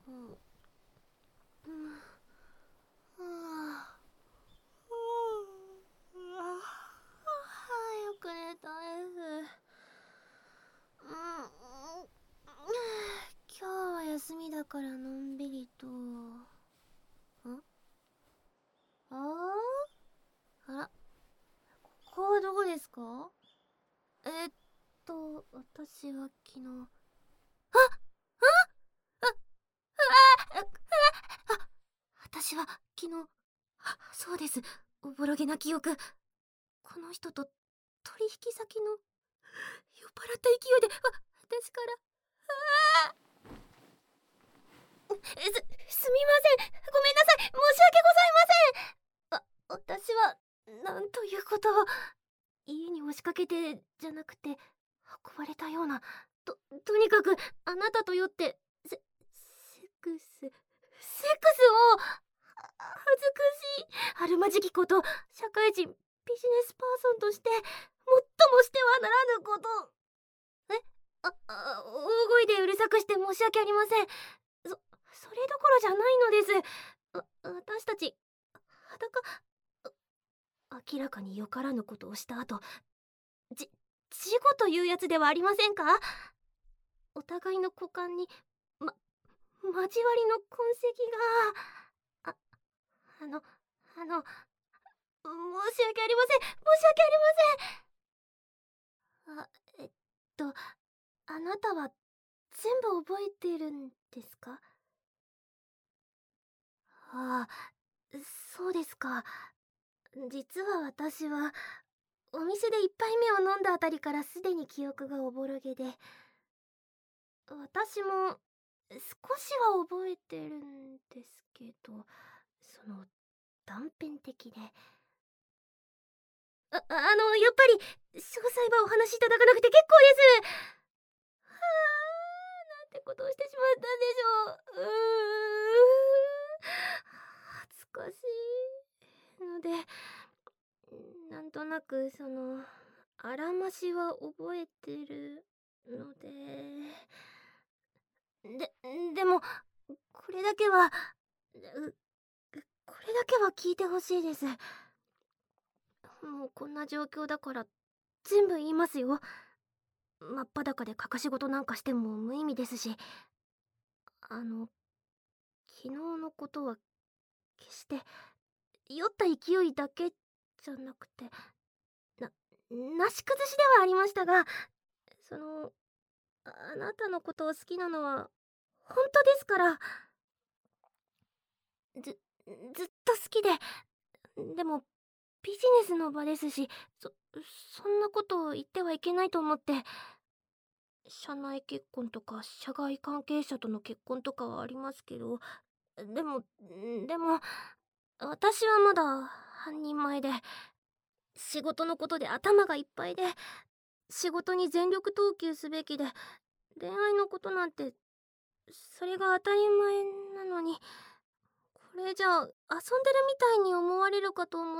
よく寝たです。今日は休みだからのんびりと。あら、ここはどこですか？私は昨日。私は昨日。そうです。おぼろげな記憶。この人と取引先の酔っ払った勢いで私から。すみません、ごめんなさい、申し訳ございません。私はなんということを。家に押しかけてじゃなくて運ばれたような。とにかくあなたと酔ってセックスを。恥ずかしい。あるまじきこと、社会人ビジネスパーソンとして最もしてはならぬこと。大声でうるさくして申し訳ありません。それどころじゃないのです。私たち裸。明らかによからぬことをした後、事故というやつではありませんか？お互いの股間に交わりの痕跡が。あの申し訳ありません、申し訳ありません。あなたは全部覚えてるんですか？そうですか。実は私はお店で一杯目を飲んだあたりからすでに記憶がおぼろげで、私も少しは覚えてるんですけど、断片的で。やっぱり詳細はお話しいただかなくて結構です。なんてことをしてしまったんでしょう。恥ずかしいので、なんとなくあらましは覚えてるので。でもこれだけは聞いてほしいです。もうこんな状況だから全部言いますよ。真っ裸で隠し事なんかしても無意味ですし。昨日のことは決して酔った勢いだけじゃなくて、なし崩しではありましたが、あなたのことを好きなのは本当ですから。ずっと好きで。でもビジネスの場ですし、そんなことを言ってはいけないと思って。社内結婚とか社外関係者との結婚とかはありますけど、でも私はまだ半人前で、仕事のことで頭がいっぱいで、仕事に全力投球すべきで、恋愛のことなんてそれが当たり前なのに、これじゃあ遊んでるみたいに思われるかと思って。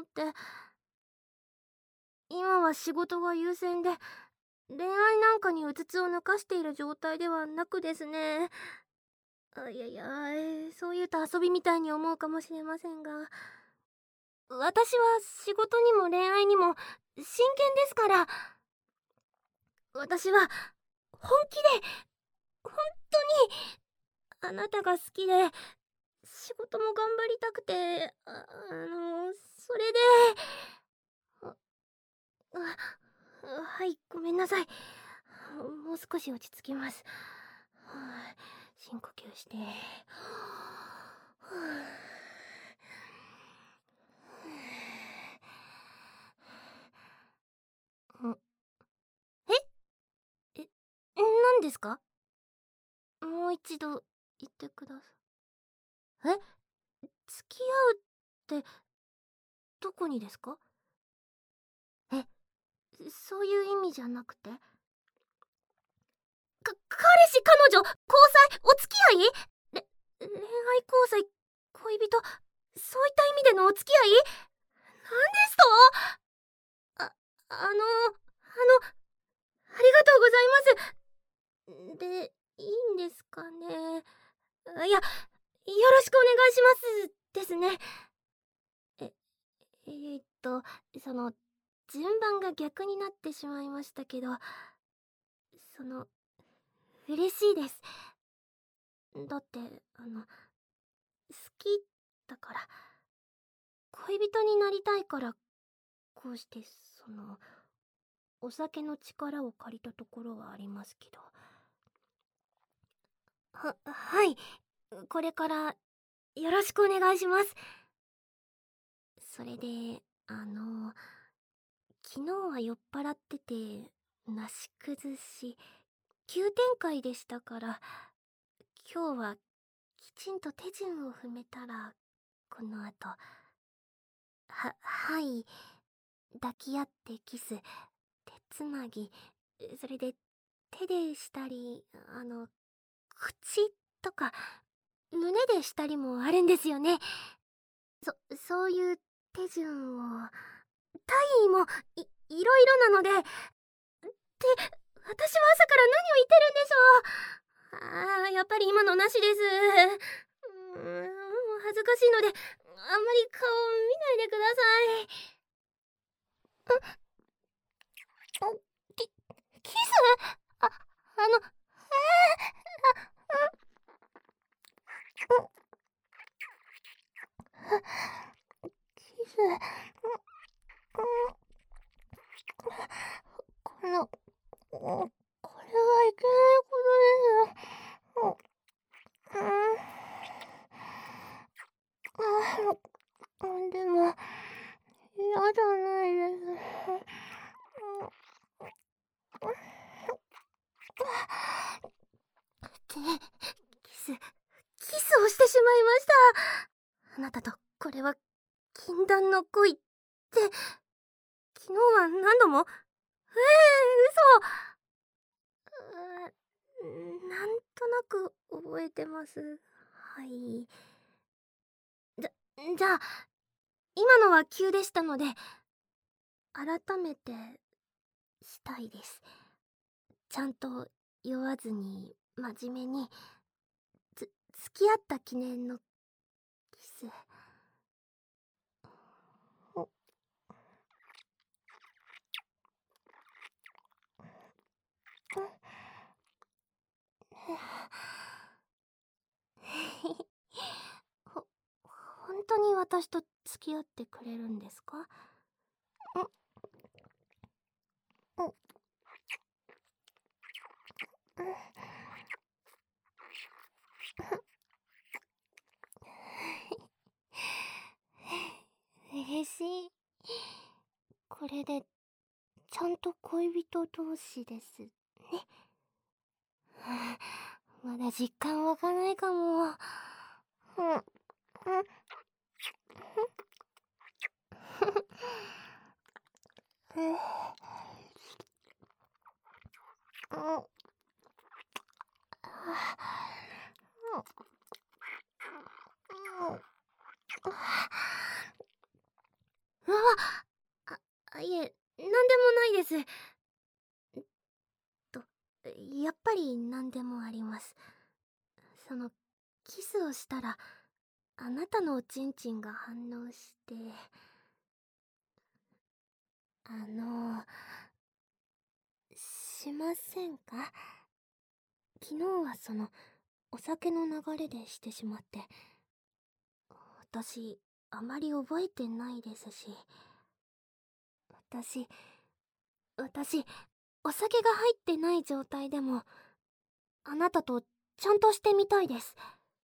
今は仕事が優先で、恋愛なんかにうつつを抜かしている状態ではなくですね。いやいや、そう言うと遊びみたいに思うかもしれませんが、私は仕事にも恋愛にも真剣ですから。私は本気で、本当にあなたが好きで、仕事も頑張りたくて、それで。はい、ごめんなさい。もう少し落ち着きます。深呼吸して。何ですか？もう一度言ってください。付き合うってどこにですか？そういう意味じゃなくて。彼氏、彼女、交際、お付き合い？恋愛交際、恋人、そういった意味でのお付き合い？何ですと？ありがとうございます。で、いいんですかね。 いや、よろしくお願いしますですね。え、えーっと、その、順番が逆になってしまいましたけど、その、嬉しいです。だって、好きだから、恋人になりたいから、こうして、お酒の力を借りたところはありますけど。はい。これから、よろしくお願いします。それで、昨日は酔っ払ってて、なし崩し、急展開でしたから、今日はきちんと手順を踏めたら、この後、はい、抱き合ってキス、手つなぎ、それで手でしたり、口とか、胸でしたりもあるんですよね。そういう手順を、体位もいろいろなので、私は朝から何を言ってるんでしょう。やっぱり今のなしです。恥ずかしいので、あんまり顔を見ないでください。キキスあ、あの、キス、この、これはいけないことです。でも、嫌じゃないです。キスをしてしまいました。あなたとこれは禁断の恋って、昨日は何度もなんとなく覚えてます。はい。じゃあ、今のは急でしたので、改めてしたいです。ちゃんと酔わずに、真面目に、付き合った記念のキス。おほ、本当に私と付き合ってくれるんですか？うん嬉しい。これで、ちゃんと恋人同士ですね。まだ実感湧かないかも。うわ、いえ、なんでもないです。と、やっぱりなんでもあります。キスをしたら、あなたのおちんちんが反応して、あの、しませんか？昨日はお酒の流れでしてしまって、私、あまり覚えてないですし、私、私、お酒が入ってない状態でも、あなたとちゃんとしてみたいです。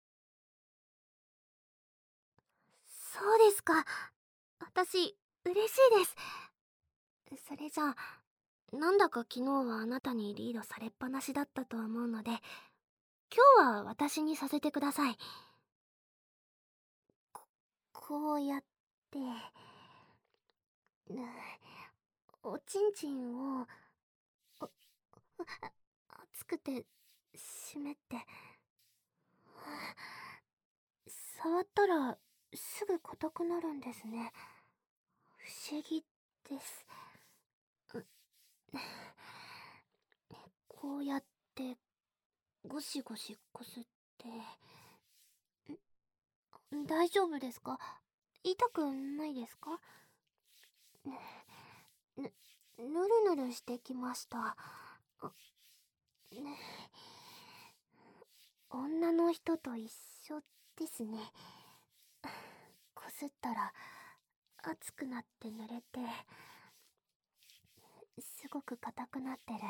そうですか。私、嬉しいです。それじゃあ、なんだか昨日はあなたにリードされっぱなしだったと思うので、今日は私にさせてください。こうやって、おちんちんを、熱くて、湿って、触ったら、すぐ硬くなるんですね。不思議です。こうやって、ゴシゴシこすって、 大丈夫ですか？痛くないですか？ぬぬるぬるしてきました。ね、女の人と一緒ですね。こすったら熱くなって濡れて、すごく硬くなってる。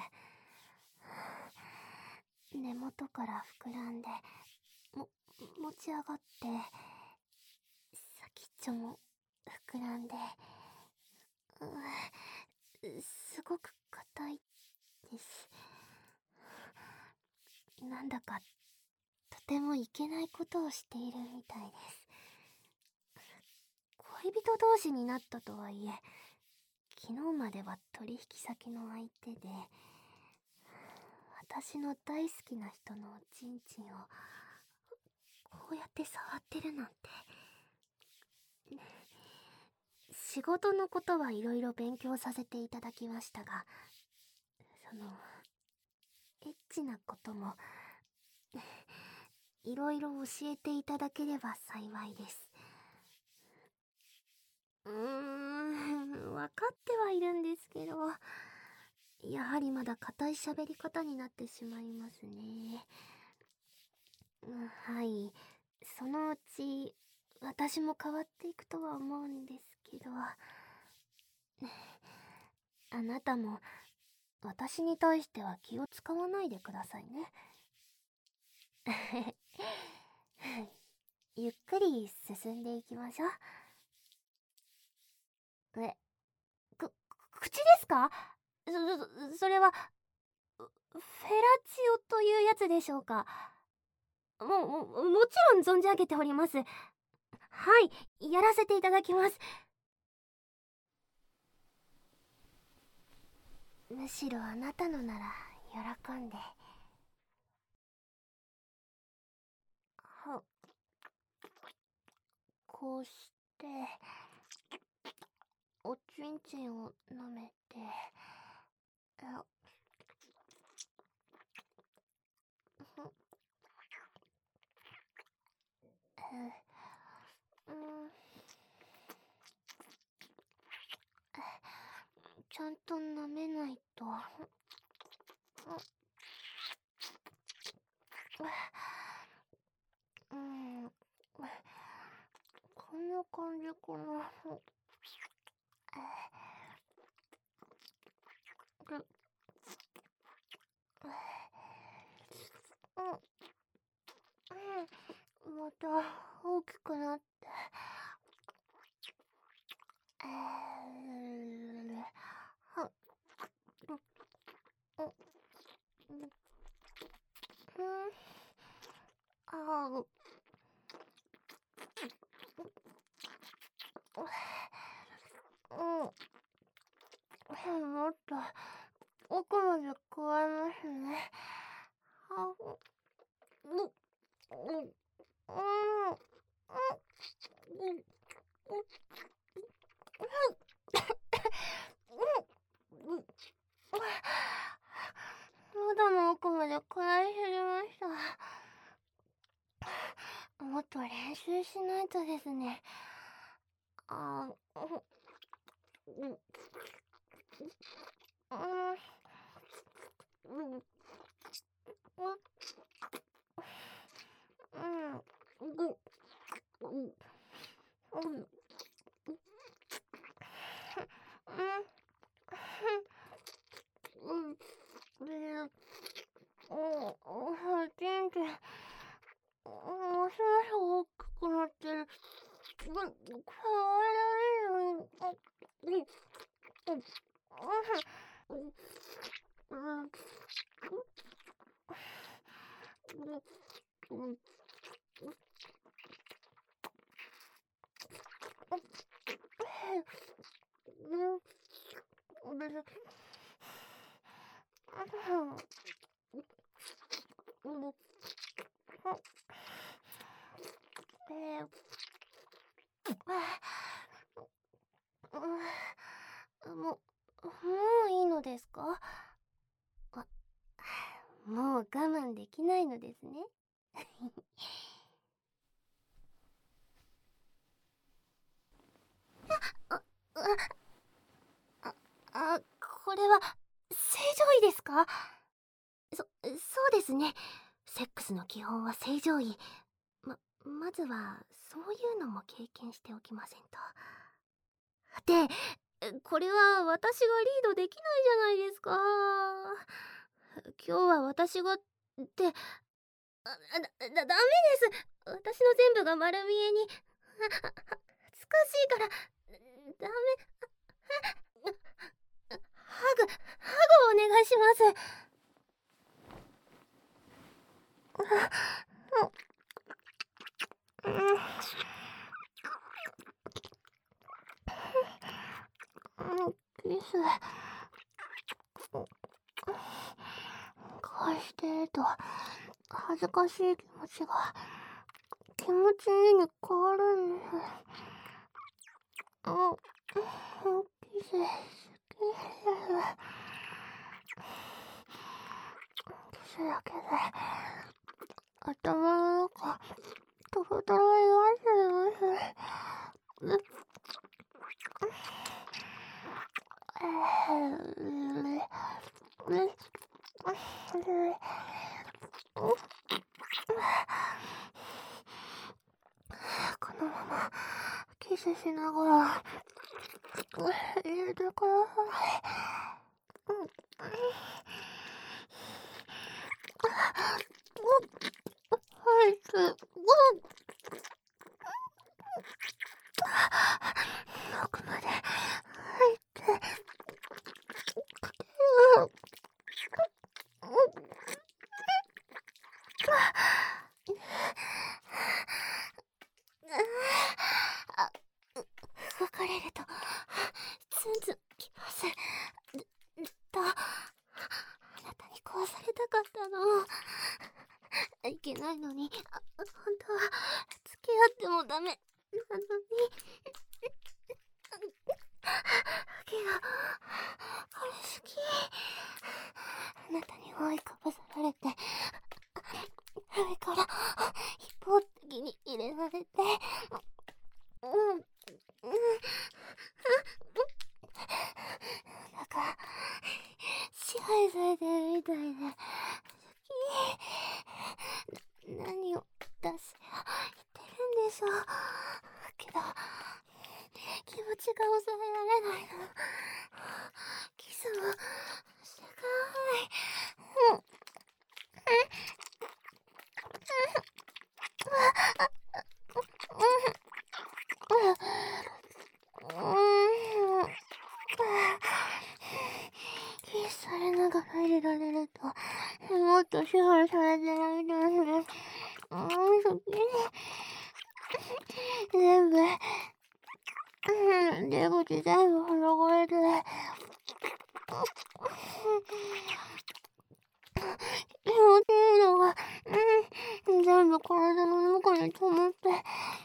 根元から膨らんでも持ち上がって、先っちょも膨らんで、すごく硬いです。なんだかとてもいけないことをしているみたいです。恋人同士になったとはいえ、昨日までは取引先の相手で、私の大好きな人のおちんちんをこうやって触ってるなんて。仕事のことはいろいろ勉強させていただきましたが、エッチなこともいろいろ教えていただければ幸いです。分かってはいるんですけど、やはりまだ硬い喋り方になってしまいますね。はい、そのうち私も変わっていくとは思うんですけど、あなたも私に対しては気を使わないでくださいね。ゆっくり進んでいきましょう。口ですか？それは、フェラチオというやつでしょうか？もちろん存じ上げております。はい、やらせていただきます。むしろあなたのなら喜んで。こうしておちんちんを舐めて、ちゃんと舐めないと。こんな感じかな。また大きくなって、もっと奥まで加えますね。喉の奥まで加えすぎました。もっと練習しないとですね。元気。ますます大きくなってる。触られるのに。もういいのですか？もう我慢できないのですね。 これは正常位ですか？そうですね。セックスの基本は正常位。まずはそういうのも経験しておきませんと。で、これは私がリードできないじゃないですか。今日は私がってダメです。私の全部が丸見えに恥ずかしいからダメ。ハグお願いします。キスこうしてると恥ずかしい気持ちが気持ちいいに変わるんです。キス好きです。キスだけで頭の中トロトロになってます。このままキスしながら入れてください。奥まで入って動かれるとツンツンきます。あなたにこうされたかったの。いけないのに、本当は付き合ってもダメなのに。けどこれ好き。あなたに覆いかぶさられて上から一方的に入れられてなんか支配されてるみたいで好き。何を出せ言ってるんでしょうけど気持ちが抑えられないの。キスもしてください。キスされながら入れられるともっと支配されてられますね。好き。全部出口全部汚れて気持ちいいのが全部体の中に溜まって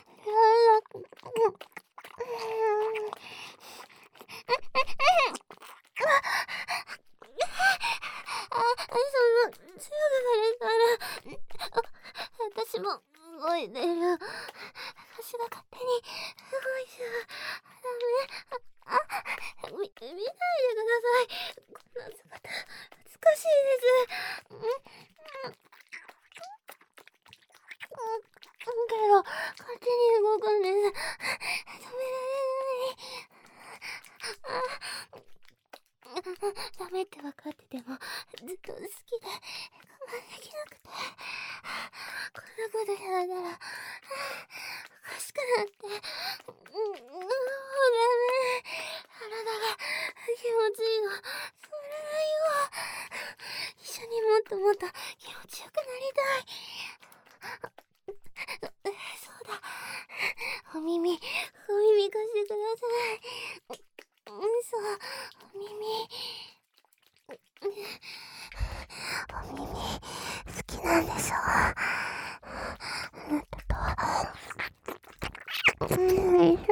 強くされたら私も動いてる。私が勝手に動いちゃダメ。見ないでください。こんな姿恥ずかしいです。けど勝手に動くんです。止められない。ダメって分かっててもずっと好きで我慢できなくて、こんなことやらならおかしくなって、もうダメ。体が気持ちいいの止められないよ。一緒にもっともっと気持ちよくなりたい。そうだ、お耳貸してください。そう、お耳好きなんでしょ。あなたと一緒に気持ち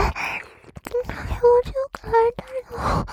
よくなりたいの。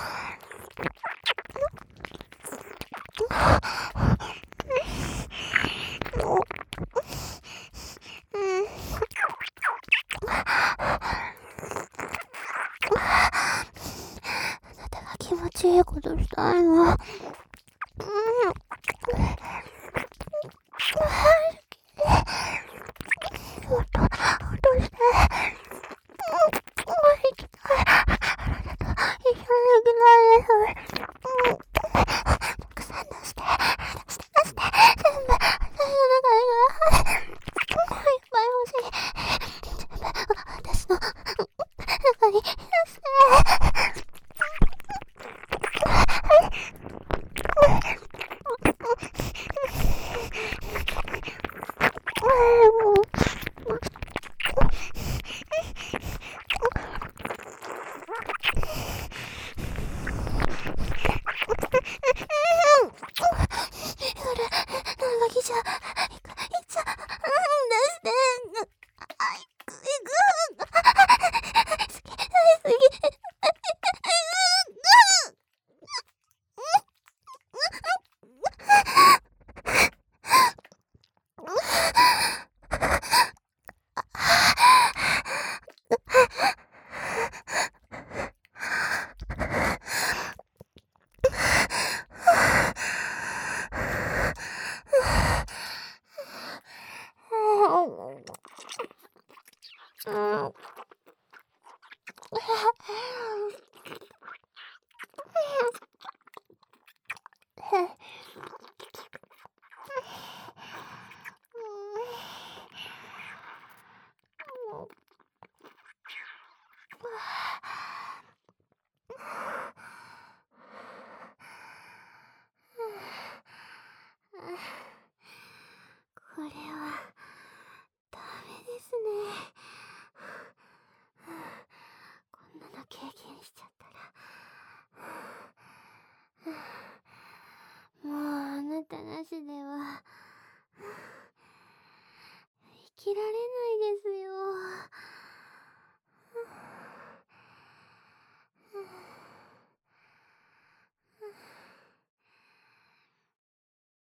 なしでは生きられないですよ。